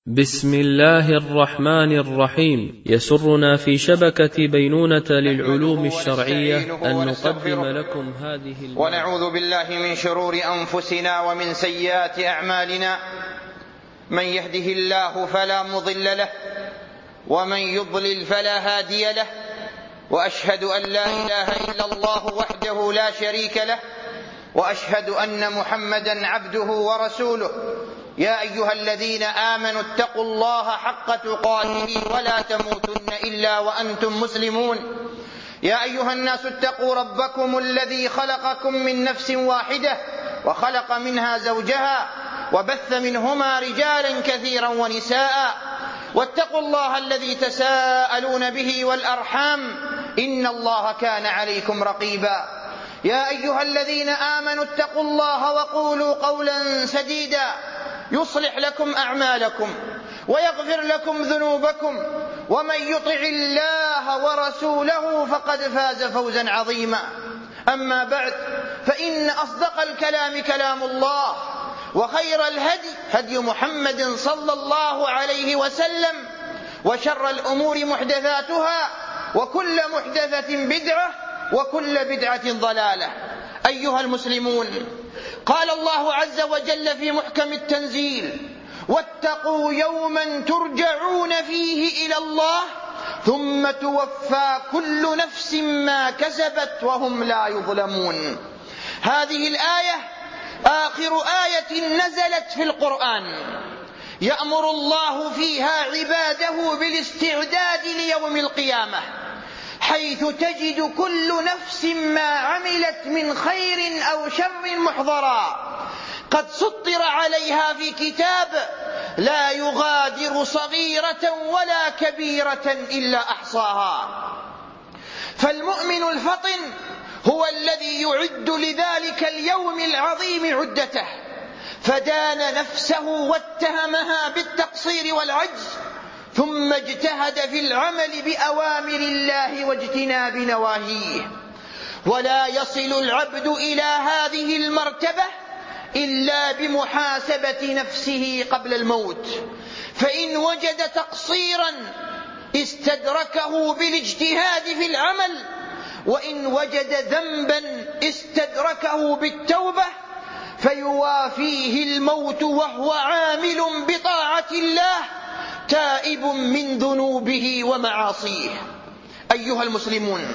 بسم الله الرحمن الرحيم. يسرنا في شبكة بينونة للعلوم الشرعية أن نقدم لكم هذه ونعوذ بالله من شرور أنفسنا ومن سيئات أعمالنا، من يهده الله فلا مضل له ومن يضلل فلا هادي له، وأشهد أن لا إله إلا الله وحده لا شريك له، وأشهد أن محمدا عبده ورسوله. يا أيها الذين آمنوا اتقوا الله حق تقاته ولا تموتن إلا وأنتم مسلمون. يا أيها الناس اتقوا ربكم الذي خلقكم من نفس واحدة وخلق منها زوجها وبث منهما رجالا كثيرا ونساء، واتقوا الله الذي تساءلون به والأرحام إن الله كان عليكم رقيبا. يا أيها الذين آمنوا اتقوا الله وقولوا قولا سديدا يصلح لكم أعمالكم ويغفر لكم ذنوبكم، ومن يطع الله ورسوله فقد فاز فوزا عظيما. أما بعد، فإن أصدق الكلام كلام الله، وخير الهدي هدي محمد صلى الله عليه وسلم، وشر الأمور محدثاتها، وكل محدثة بدعة، وكل بدعة ضلالة. أيها المسلمون، قال الله عز وجل في محكم التنزيل: واتقوا يوما ترجعون فيه إلى الله ثم توفى كل نفس ما كسبت وهم لا يظلمون. هذه الآية آخر آية نزلت في القرآن، يأمر الله فيها عباده بالاستعداد ليوم القيامة، حيث تجد كل نفس ما عملت من خير أو شر محضرا قد سطر عليها في كتاب لا يغادر صغيرة ولا كبيرة إلا أحصاها. فالمؤمن الفطن هو الذي يعد لذلك اليوم العظيم عدته، فدان نفسه واتهمها بالتقصير والعجز، ثم اجتهد في العمل بأوامر الله واجتناب نواهيه. ولا يصل العبد إلى هذه المرتبة إلا بمحاسبة نفسه قبل الموت، فإن وجد تقصيرا استدركه بالاجتهاد في العمل، وإن وجد ذنبا استدركه بالتوبة، فيوافيه الموت وهو عامل بطاعة الله تائب من ذنوبه ومعاصيه. أيها المسلمون،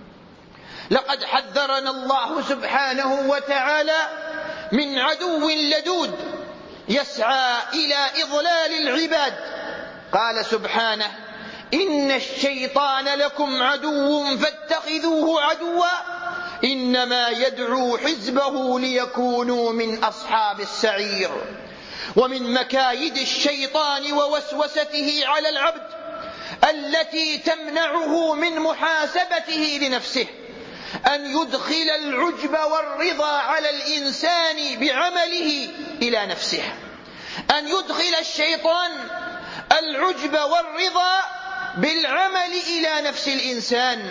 لقد حذرنا الله سبحانه وتعالى من عدو لدود يسعى إلى إضلال العباد. قال سبحانه: إن الشيطان لكم عدو فاتخذوه عدوا إنما يدعو حزبه ليكونوا من أصحاب السعير. ومن مكايد الشيطان ووسوسته على العبد التي تمنعه من محاسبته لنفسه أن يدخل العجب والرضا على الإنسان بعمله إلى نفسه، أن يدخل الشيطان العجب والرضا بالعمل إلى نفس الإنسان،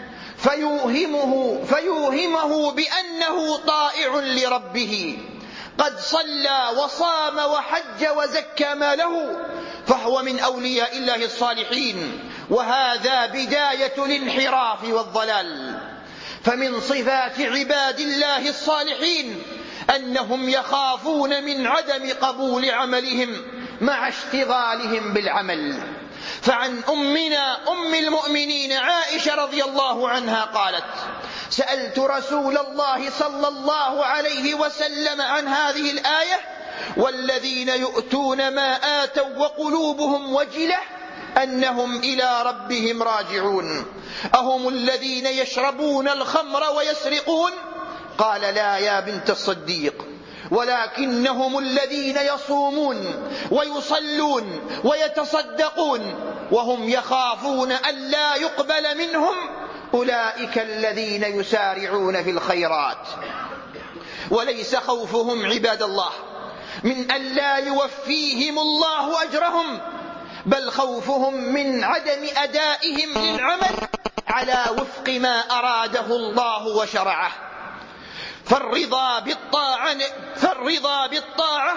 فيوهمه بأنه طائع لربه، قد صلى وصام وحج وزكى ماله، فهو من أولياء الله الصالحين، وهذا بداية الانحراف والضلال. فمن صفات عباد الله الصالحين أنهم يخافون من عدم قبول عملهم مع اشتغالهم بالعمل. فعن أمنا أم المؤمنين عائشة رضي الله عنها قالت: سألت رسول الله صلى الله عليه وسلم عن هذه الآية: والذين يؤتون ما آتوا وقلوبهم وجلة أنهم إلى ربهم راجعون أهم الذين يشربون الخمر ويسرقون؟ قال: لا يا بنت الصديق، ولكنهم الذين يصومون ويصلون ويتصدقون وهم يخافون أن لا يقبل منهم، أولئك الذين يسارعون في الخيرات. وليس خوفهم عباد الله من أن لا يوفيهم الله أجرهم، بل خوفهم من عدم أدائهم للعمل على وفق ما أراده الله وشرعه. فالرضا بالطاعة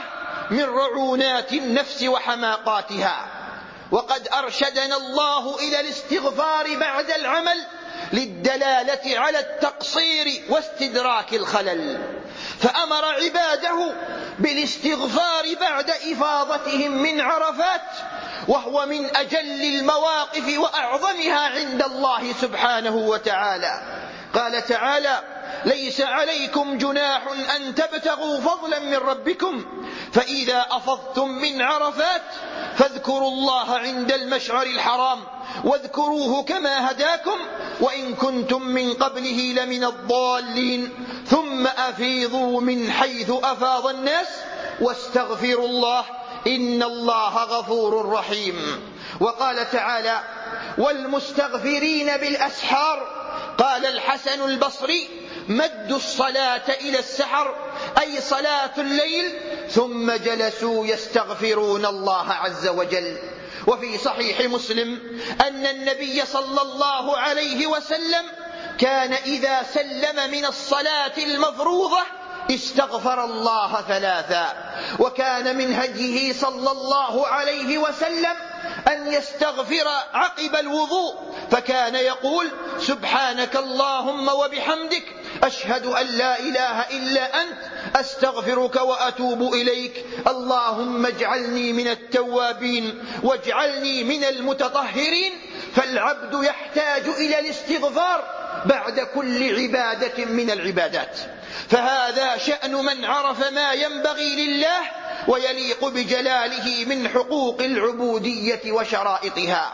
من رعونات النفس وحماقاتها. وقد أرشدنا الله إلى الاستغفار بعد العمل للدلالة على التقصير واستدراك الخلل، فأمر عباده بالاستغفار بعد إفاضتهم من عرفات، وهو من أجل المواقف وأعظمها عند الله سبحانه وتعالى. قال تعالى: ليس عليكم جناح أن تبتغوا فضلا من ربكم فإذا أفضتم من عرفات فاذكروا الله عند المشعر الحرام واذكروه كما هداكم وإن كنتم من قبله لمن الضالين ثم أفيضوا من حيث أفاض الناس واستغفروا الله إن الله غفور رحيم. وقال تعالى: والمستغفرين بالأسحار. قال الحسن البصري: مدوا الصلاة إلى السحر أي صلاة الليل، ثم جلسوا يستغفرون الله عز وجل. وفي صحيح مسلم أن النبي صلى الله عليه وسلم كان إذا سلم من الصلاة المفروضة استغفر الله 3، وكان من هديه صلى الله عليه وسلم أن يستغفر عقب الوضوء، فكان يقول: سبحانك اللهم وبحمدك أشهد أن لا إله إلا أنت أستغفرك وأتوب إليك اللهم اجعلني من التوابين واجعلني من المتطهرين. فالعبد يحتاج إلى الاستغفار بعد كل عبادة من العبادات، فهذا شأن من عرف ما ينبغي لله ويليق بجلاله من حقوق العبودية وشرائطها.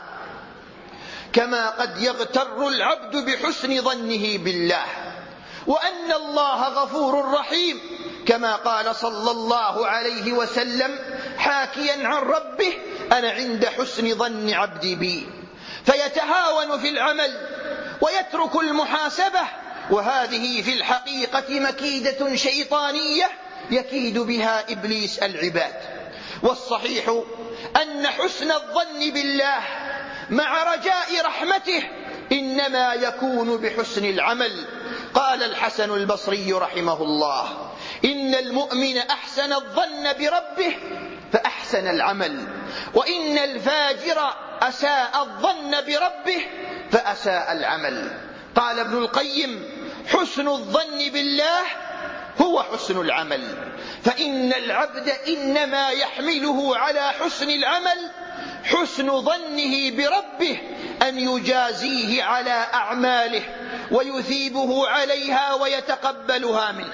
كما قد يغتر العبد بحسن ظنه بالله وأن الله غفور رحيم، كما قال صلى الله عليه وسلم حاكيا عن ربه: أنا عند حسن ظن عبدي بي، فيتهاون في العمل ويترك المحاسبة، وهذه في الحقيقة مكيدة شيطانية يكيد بها إبليس العباد. والصحيح أن حسن الظن بالله مع رجاء رحمته إنما يكون بحسن العمل. قال الحسن البصري رحمه الله: إن المؤمن أحسن الظن بربه فأحسن العمل، وإن الفاجر أساء الظن بربه فأساء العمل. قال ابن القيم: حسن الظن بالله هو حسن العمل، فإن العبد إنما يحمله على حسن العمل حسن ظنه بربه أن يجازيه على أعماله ويثيبه عليها ويتقبلها منه،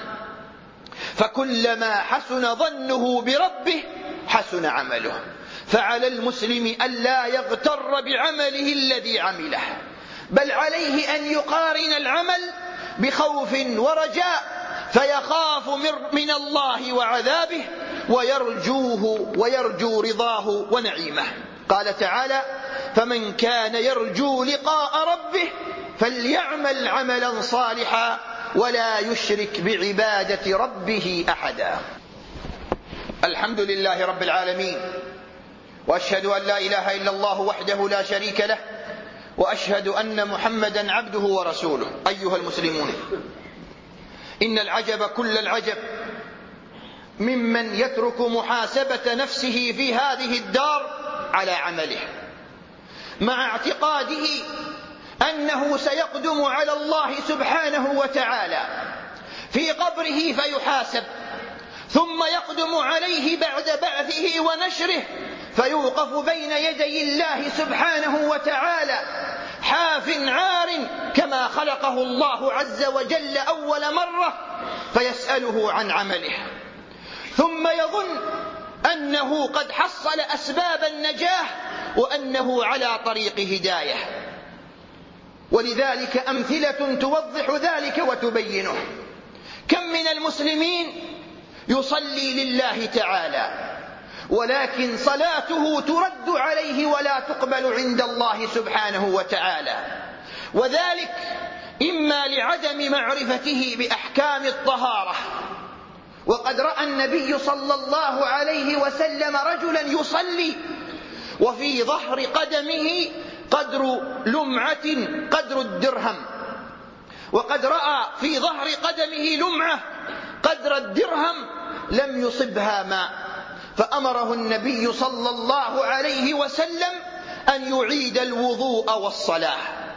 فكلما حسن ظنه بربه حسن عمله. فعلى المسلم ألا يغتر بعمله الذي عمله، بل عليه أن يقارن العمل بخوف ورجاء، فيخاف من الله وعذابه ويرجوه ويرجو رضاه ونعيمه. قال تعالى: فمن كان يرجو لقاء ربه فليعمل عملا صالحا ولا يشرك بعبادة ربه أحدا. الحمد لله رب العالمين، وأشهد أن لا إله إلا الله وحده لا شريك له، وأشهد أن محمدا عبده ورسوله. أيها المسلمون، إن العجب كل العجب ممن يترك محاسبة نفسه في هذه الدار على عمله، مع اعتقاده أنه سيقدم على الله سبحانه وتعالى في قبره فيحاسب، ثم يقدم عليه بعد بعثه ونشره فيوقف بين يدي الله سبحانه وتعالى حاف عار كما خلقه الله عز وجل أول مرة، فيسأله عن عمله، ثم يظن أنه قد حصل أسباب النجاة وأنه على طريق هداية. ولذلك أمثلة توضح ذلك وتبينه. كم من المسلمين يصلي لله تعالى ولكن صلاته ترد عليه ولا تقبل عند الله سبحانه وتعالى، وذلك إما لعدم معرفته بأحكام الطهارة. وقد رأى النبي صلى الله عليه وسلم رجلا يصلي وفي ظهر قدمه قدر لمعة قدر الدرهم، وقد رأى في ظهر قدمه لمعة قدر الدرهم لم يصبها ماء، فأمره النبي صلى الله عليه وسلم أن يعيد الوضوء والصلاة،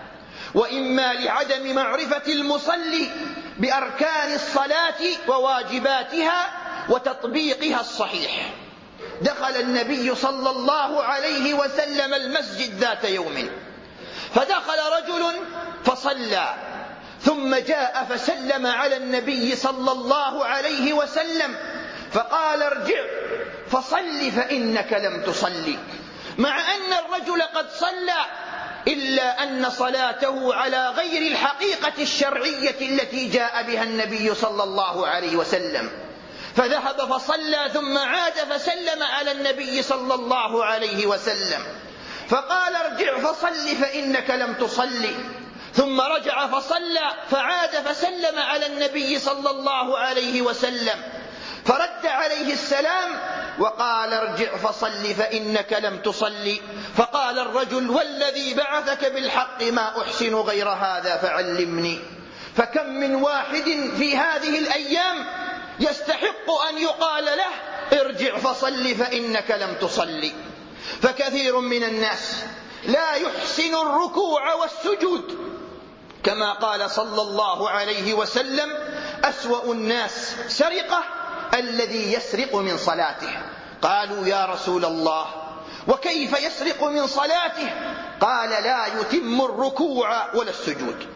وإما لعدم معرفة المصلي بأركان الصلاة وواجباتها وتطبيقها الصحيح. دخل النبي صلى الله عليه وسلم المسجد ذات يوم، فدخل رجل فصلى، ثم جاء فسلم على النبي صلى الله عليه وسلم فقال: ارجع فصل فإنك لم تصلي، مع أن الرجل قد صلى، إلا أن صلاته على غير الحقيقة الشرعية التي جاء بها النبي صلى الله عليه وسلم. فذهب فصلى ثم عاد فسلم على النبي صلى الله عليه وسلم فقال: ارجع فصل فإنك لم تصلي، ثم رجع فصلى فعاد فسلم على النبي صلى الله عليه وسلم فرد عليه السلام وقال: ارجع فصل فإنك لم تصلي. فقال الرجل: والذي بعثك بالحق ما أحسن غير هذا فعلمني. فكم من واحد في هذه الأيام يستحق أن يقال له: ارجع فصل فإنك لم تصلي. فكثير من الناس لا يحسن الركوع والسجود، كما قال صلى الله عليه وسلم: أسوأ الناس سرقة الذي يسرق من صلاته. قالوا: يا رسول الله، وكيف يسرق من صلاته؟ قال: لا يتم الركوع ولا السجود.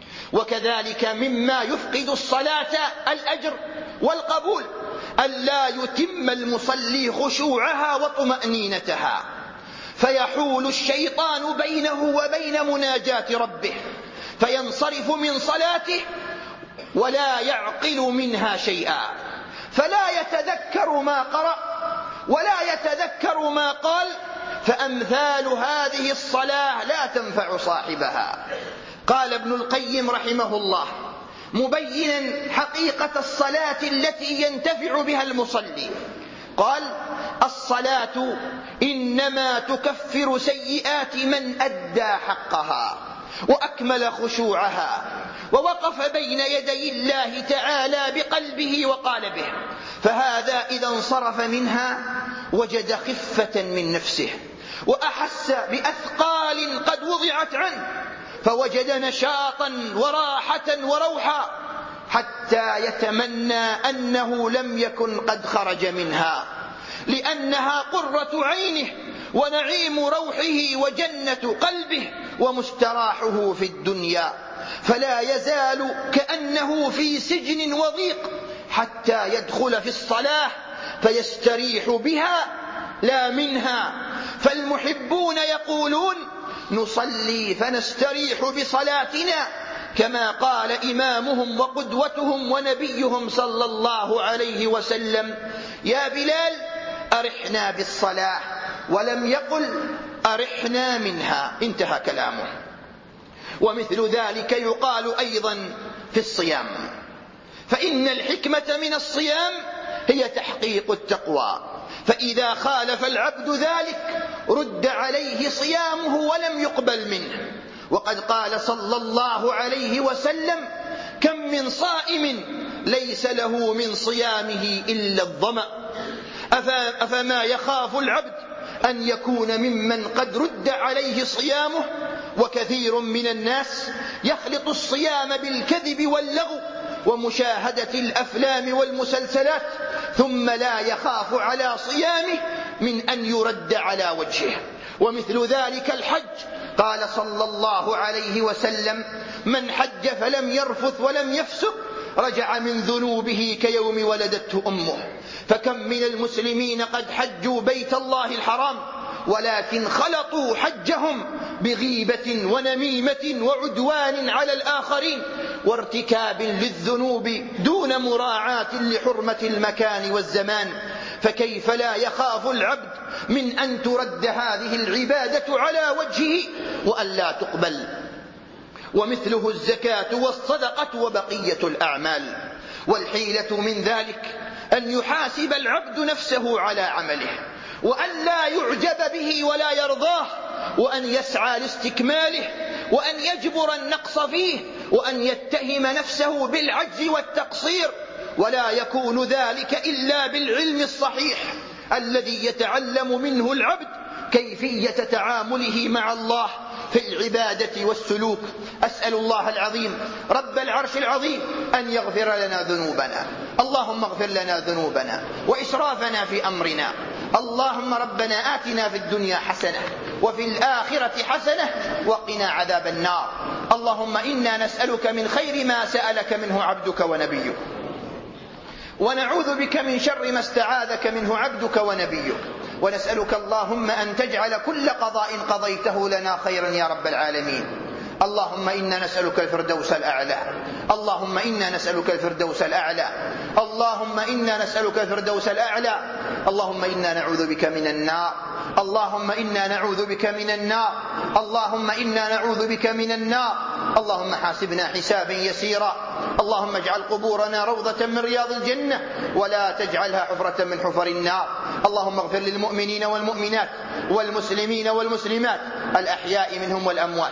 وكذلك مما يفقد الصلاة الأجر والقبول ألا يتم المصلي خشوعها وطمأنينتها، فيحول الشيطان بينه وبين مناجاة ربه، فينصرف من صلاته ولا يعقل منها شيئا، فلا يتذكر ما قرأ ولا يتذكر ما قال، فأمثال هذه الصلاة لا تنفع صاحبها. قال ابن القيم رحمه الله مبينا حقيقة الصلاة التي ينتفع بها المصلي، قال: الصلاة إنما تكفر سيئات من أدى حقها وأكمل خشوعها ووقف بين يدي الله تعالى بقلبه وقالبه، فهذا إذا انصرف منها وجد خفة من نفسه وأحس بأثقال قد وضعت عنه، فوجد نشاطا وراحة وروحا حتى يتمنى أنه لم يكن قد خرج منها، لأنها قرة عينه ونعيم روحه وجنة قلبه ومستراحه في الدنيا، فلا يزال كأنه في سجن وضيق حتى يدخل في الصلاة فيستريح بها لا منها. فالمحبون يقولون: نصلي فنستريح بصلاتنا، كما قال إمامهم وقدوتهم ونبيهم صلى الله عليه وسلم: يا بلال أرحنا بالصلاة، ولم يقل أرحنا منها. انتهى كلامه. ومثل ذلك يقال أيضا في الصيام، فإن الحكمة من الصيام هي تحقيق التقوى، فإذا خالف العبد ذلك رد عليه صيامه ولم يقبل منه. وقد قال صلى الله عليه وسلم: كم من صائم ليس له من صيامه إلا الظمأ. أفما يخاف العبد أن يكون ممن قد رد عليه صيامه؟ وكثير من الناس يخلط الصيام بالكذب واللغو ومشاهدة الأفلام والمسلسلات، ثم لا يخاف على صيامه من أن يرد على وجهه. ومثل ذلك الحج، قال صلى الله عليه وسلم: من حج فلم يرفث ولم يفسق رجع من ذنوبه كيوم ولدته أمه. فكم من المسلمين قد حجوا بيت الله الحرام ولكن خلطوا حجهم بغيبة ونميمة وعدوان على الآخرين وارتكاب للذنوب دون مراعاة لحرمة المكان والزمان. فكيف لا يخاف العبد من أن ترد هذه العبادة على وجهه وأن لا تقبل؟ ومثله الزكاة والصدقة وبقية الأعمال. والحيلة من ذلك أن يحاسب العبد نفسه على عمله، وأن لا يعجب به ولا يرضاه، وأن يسعى لاستكماله، وأن يجبر النقص فيه، وأن يتهم نفسه بالعجز والتقصير، ولا يكون ذلك إلا بالعلم الصحيح الذي يتعلم منه العبد كيفية تعامله مع الله في العبادة والسلوك. أسأل الله العظيم رب العرش العظيم أن يغفر لنا ذنوبنا. اللهم اغفر لنا ذنوبنا وإسرافنا في أمرنا. اللهم ربنا آتنا في الدنيا حسنة وفي الآخرة حسنة وقنا عذاب النار. اللهم إنا نسألك من خير ما سألك منه عبدك ونبيك، ونعوذ بك من شر ما استعاذك منه عبدك ونبيك، ونسألك اللهم أن تجعل كل قضاء قضيته لنا خيرا يا رب العالمين. اللهم إنا نسألك الفردوس الأعلى. اللهم إنا نسألك الفردوس الأعلى. اللهم إنا نسألك الفردوس الأعلى. اللهم إنا نعوذ بك من النار. اللهم إنا نعوذ بك من النار. اللهم إنا نعوذ بك من النار. اللهم حاسبنا حسابا يسيرا. اللهم اجعل قبورنا روضة من رياض الجنة ولا تجعلها حفرة من حفر النار. اللهم اغفر للمؤمنين والمؤمنات والمسلمين والمسلمات الأحياء منهم والأموات.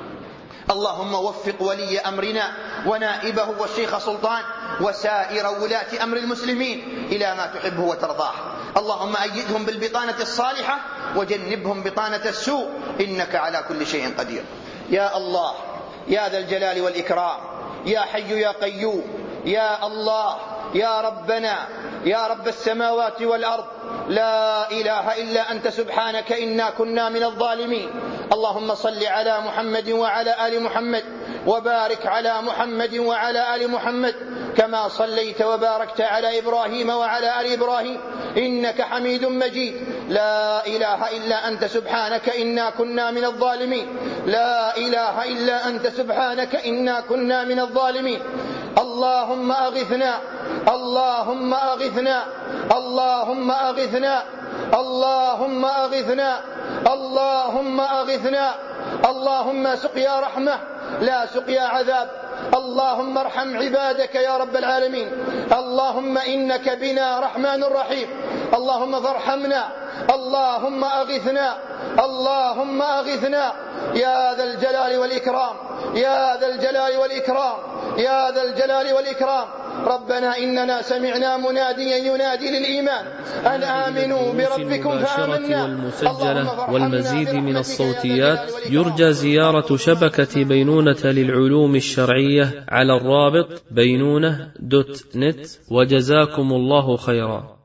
اللهم وفق ولي أمرنا ونائبه والشيخ سلطان وسائر ولاة أمر المسلمين إلى ما تحبه وترضاه. اللهم أيدهم بالبطانة الصالحة وجنبهم بطانة السوء، إنك على كل شيء قدير. يا الله يا ذا الجلال والإكرام، يا حي يا قيوم، يا الله يا ربنا يا رب السماوات والأرض، لا إله إلا أنت سبحانك إنا كنا من الظالمين. اللهم صل على محمد وعلى آل محمد، وبارك على محمد وعلى آل محمد كما صليت وباركت على إبراهيم وعلى آل إبراهيم إنك حميد مجيد. لا إله إلا أنت سبحانك إنا كنا من الظالمين. لا إله إلا أنت سبحانك إنا كنا من الظالمين. اللهم أغثنا، اللهم أغثنا، اللهم أغثنا، اللهم أغثنا، اللهم أغثنا. اللهم سقيا رحمة لا سقيا عذاب. اللهم ارحم عبادك يا رب العالمين. اللهم إنك بنا رحمن رحيم. اللهم فارحمنا. اللهم أغثنا، اللهم أغثنا يا ذا الجلال والإكرام، يا ذا الجلال والإكرام، يا ذا الجلال والإكرام. ربنا إننا سمعنا مناديا ينادي للإيمان أن آمنوا بربكم فآمنا. والمسجلة والمزيد من الصوتيات يرجى زيارة شبكة بينونة للعلوم الشرعية على الرابط بينونة.net. وجزاكم الله خيرا.